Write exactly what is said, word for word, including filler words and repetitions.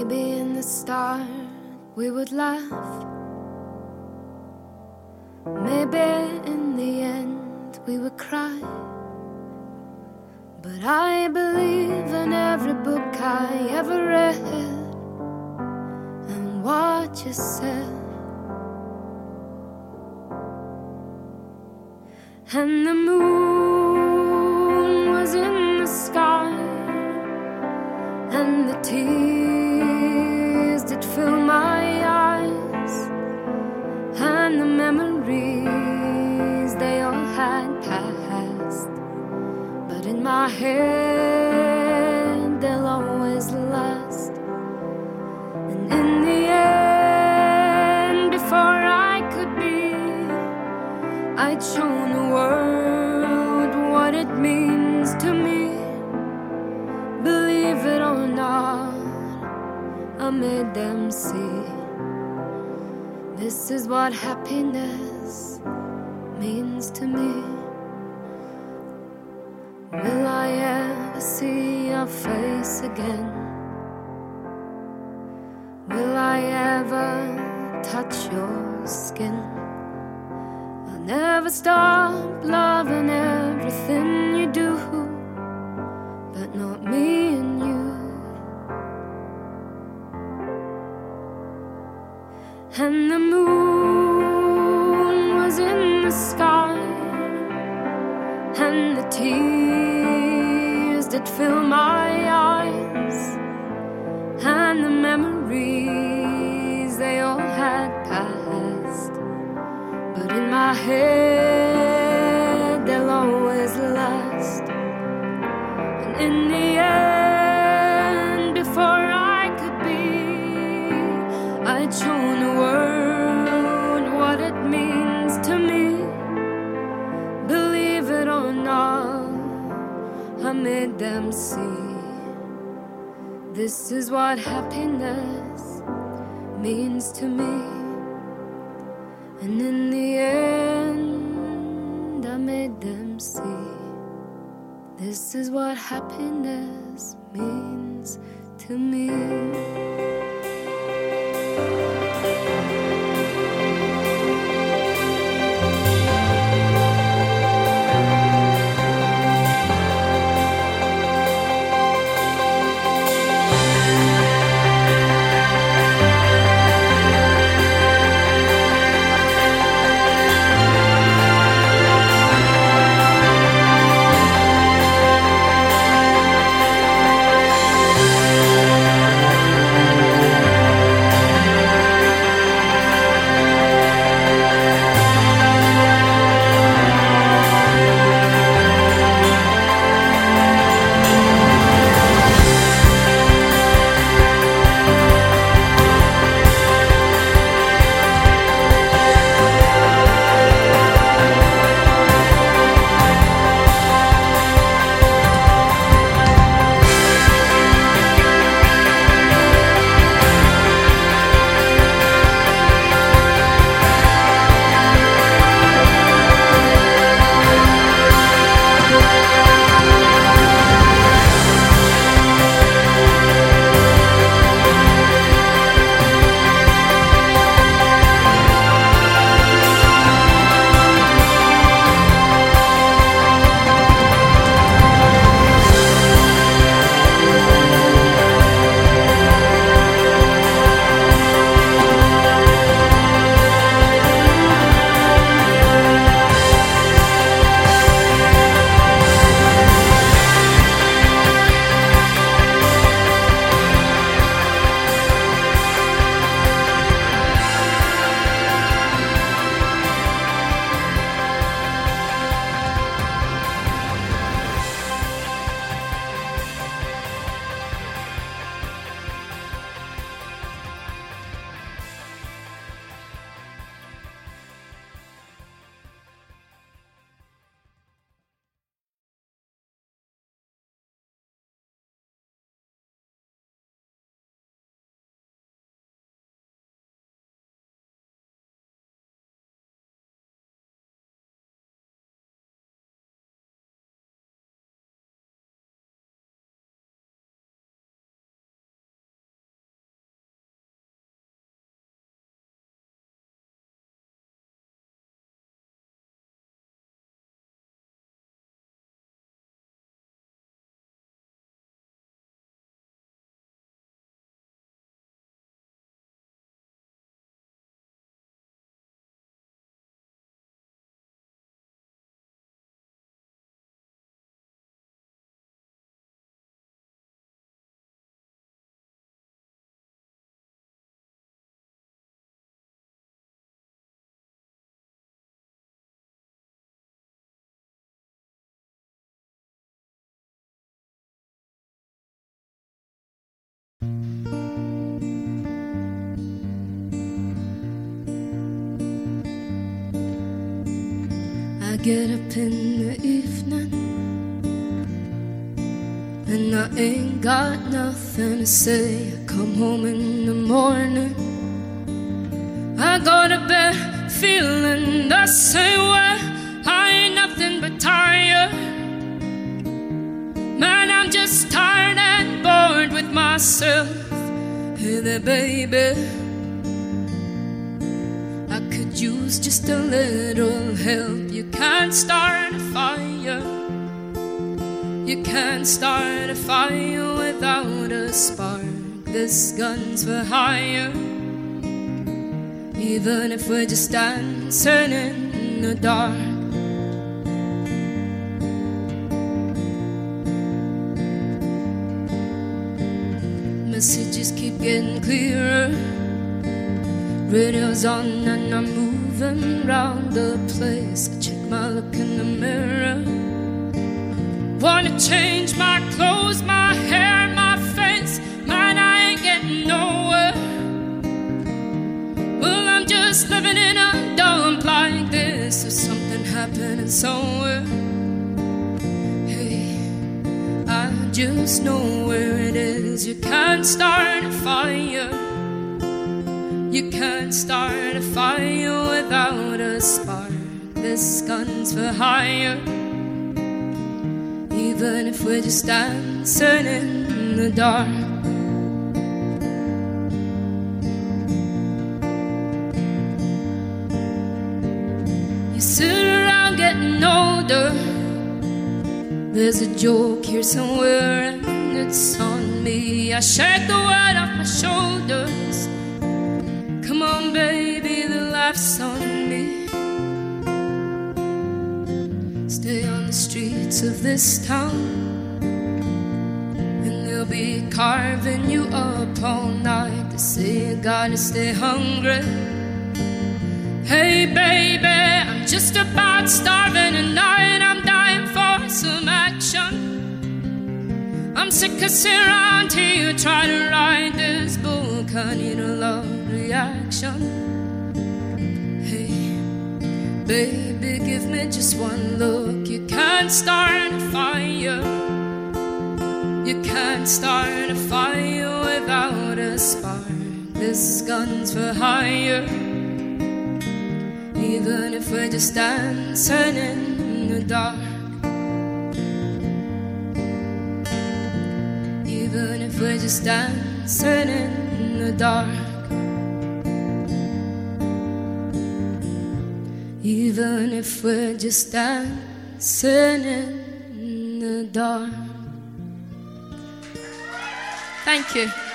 Maybe in the start we would laugh. Maybe in the end we would cry. But I believe in every book I ever read and what you said. And the moon was in the sky, and the tears did fill my eyes, and the memories, they all had passed. But in my head they'll always last. And in the end, before I could be, I'd shown the world what it means to me. Believe it or not, I made them see. This is what happiness means to me. Will I ever see your face again? Will I ever touch your skin? I'll never stop loving everything you do, but not me and you. And the moon was in the sky, and the tears that fill my eyes, and the memories, they all had passed. But in my head they'll always last. And in the end, before I could be, I'd shown the world what it means to me. Believe it or not, I made them see. This is what happiness means to me. And in the end, I made them see. This is what happiness means to me. get up in the evening and I ain't got nothing to say. I come home in the morning, I go to bed feeling the same way. I ain't nothing but tired. Man, I'm just tired and bored with myself. Hey there, baby, I could use just a little help. You can't start a fire. You can't start a fire without a spark. This gun's for hire. Even if we're just dancing in the dark. Messages keep getting clearer. Radio's on and I'm moving around the place. I check my look in the mirror. Wanna change my clothes, my hair, my face. Man, I ain't getting nowhere. Well, I'm just living in a dump like this. There's something happening somewhere. Hey, I just know where it is. You can't start a fire. You can't start a fire without a spark. This gun's for hire. Even if we're just dancing in the dark. You sit around getting older. There's a joke here somewhere and it's on me. I shake the weight off my shoulders. Come on, baby, the laugh's on me. Stay on the streets of this town and they'll be carving you up all night. They say you gotta stay hungry. Hey, baby, I'm just about starving tonight. I'm dying for some action. I'm sick of sitting around here trying to write this book. I need a love reaction. Hey, baby, give me just one look. You can't start a fire. You can't start a fire without a spark. This gun's for hire. Even if we're just dancing in the dark. Even if we're just dancing in the dark. Even if we're just dancing in the dark. Thank you.